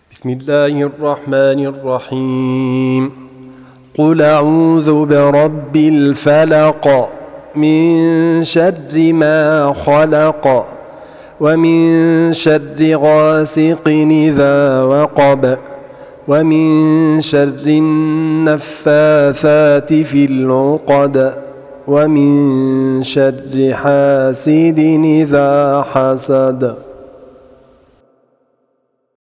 بسم الله الرحمن الرحيم. قل أعوذ برب الفلق من شر ما خلق ومن شر غاسق إذا وقب ومن شر النفاثات في العقد ومن شر حاسد إذا حسد.